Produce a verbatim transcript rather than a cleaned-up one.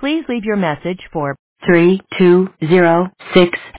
Please leave your message for three two zero six